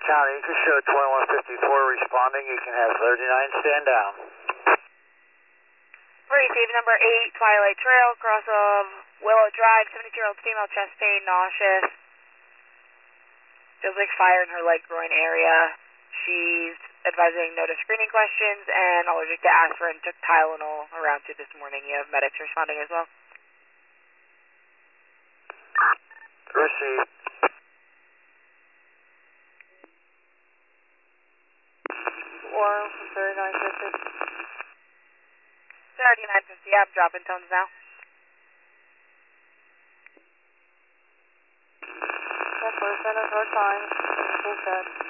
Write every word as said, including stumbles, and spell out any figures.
County, you can show twenty-one fifty-four responding. You can have thirty-nine stand down. Receive number eight, Twilight Trail, cross of Willow Drive, seventy-two-year-old female, chest pain, nauseous. Feels like fire in her leg groin area. She's advising no to screening questions and allergic to aspirin. Took Tylenol around two this morning. You have medics responding as well. Receive. Or thirty-nine fifty. thirty-nine fifty, I'm dropping tones now. That person is our time. Full set.